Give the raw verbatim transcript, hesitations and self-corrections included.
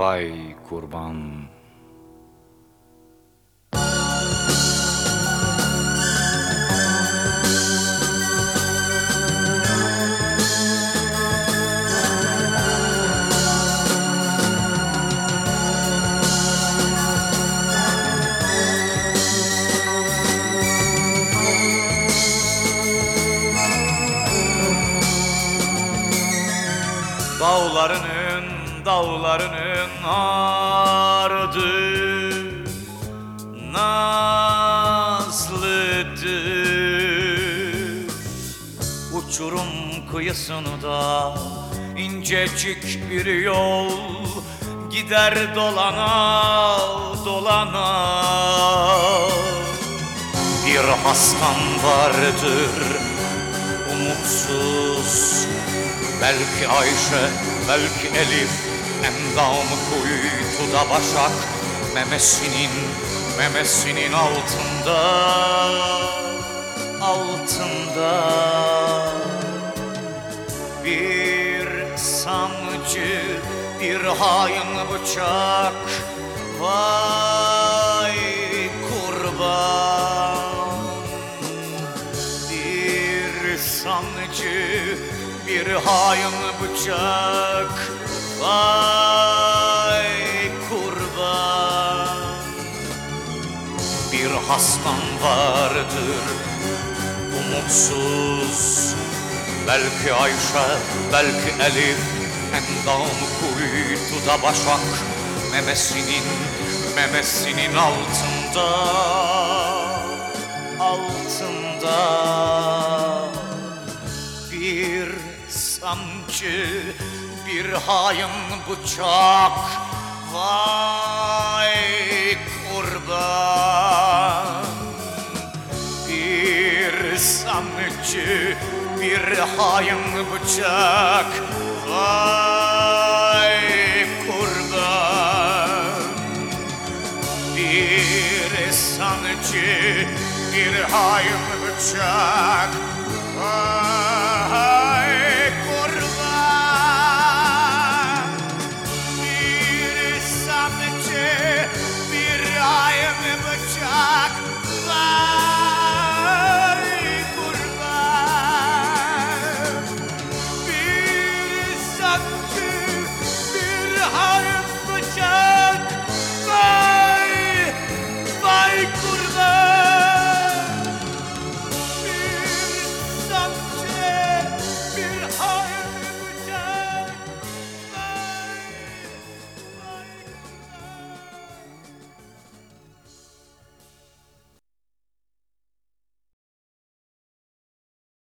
vay kurban. Dağlarının, dağlarının ardı nazlıdır. Uçurum kıyısında incecik bir yol gider dolana dolana. Bir hastam vardır umutsuz, belki Ayşe, belki Elif, endam kuytuda başak, memesinin, memesinin altında, altında bir sancı, bir hain bıçak, vay kurban. Bir sancı, bir hain bıçak, vay kurban. Bir hastam vardır umutsuz, belki Ayşe, belki Elif, endam kuytuda başak, memesinin, memesinin altında, altında bir sancı, bir hain bıçak, vay kurban. Bir sancı, bir hain bıçak, vay kurban. Bir sancı, bir hain bıçak,